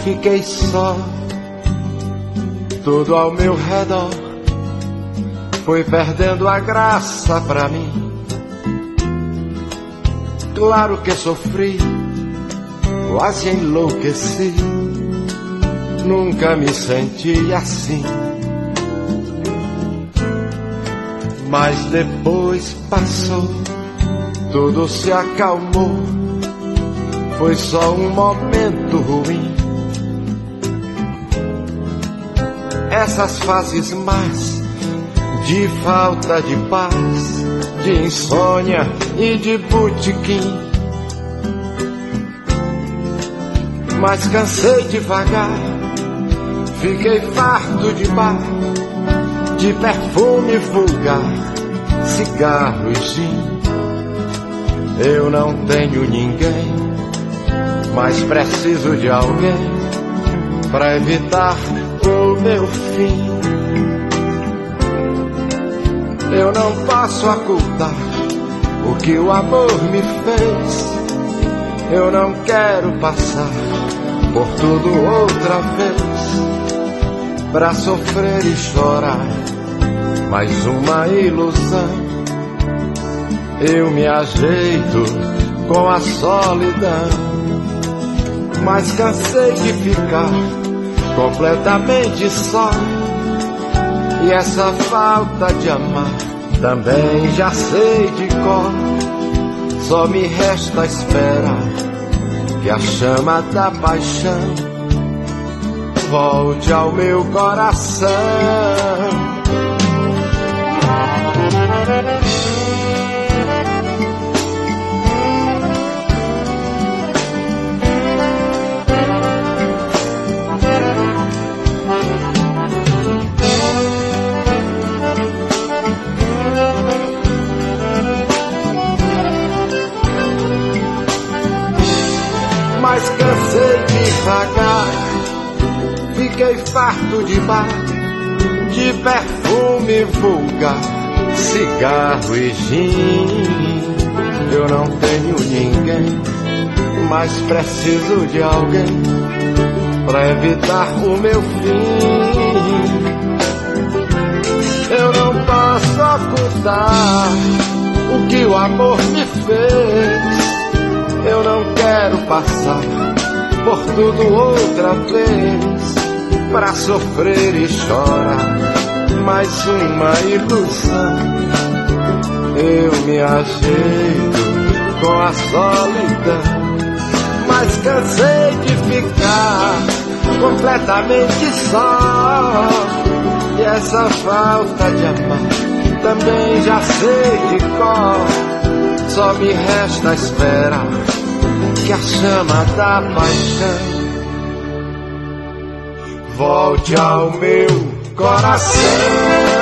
fiquei só. Tudo ao meu redor foi perdendo a graça pra mim. Claro que sofri, quase enlouqueci. Nunca me senti assim. Mas depois passou, tudo se acalmou. Foi só um momento ruim. Essas fases más de falta de paz, de insônia e de botequim. Mas cansei de vagar, fiquei farto de bar, de perfume vulgar, cigarro e gin. Eu não tenho ninguém, mas preciso de alguém pra evitar o meu fim. Eu não posso ocultar o que o amor me fez. Eu não quero passar por tudo outra vez, pra sofrer e chorar mais uma ilusão. Eu me ajeito com a solidão, mas cansei de ficar completamente só. E essa falta de amar também já sei de cor. Só me resta esperar que a chama da paixão volte ao meu coração. Mas cansei de vagar, fiquei farto de bar, de perfume vulgar, cigarro e gin. Eu não tenho ninguém, mas preciso de alguém pra evitar o meu fim. Eu não posso ocultar o que o amor me fez. Eu não quero passar por tudo outra vez, pra sofrer e chorar mais uma ilusão. Eu me ajeito com a solidão, mas cansei de ficar completamente só. E essa falta de amar também já sei de cor. Só me resta esperar que a chama da paixão volte ao meu coração.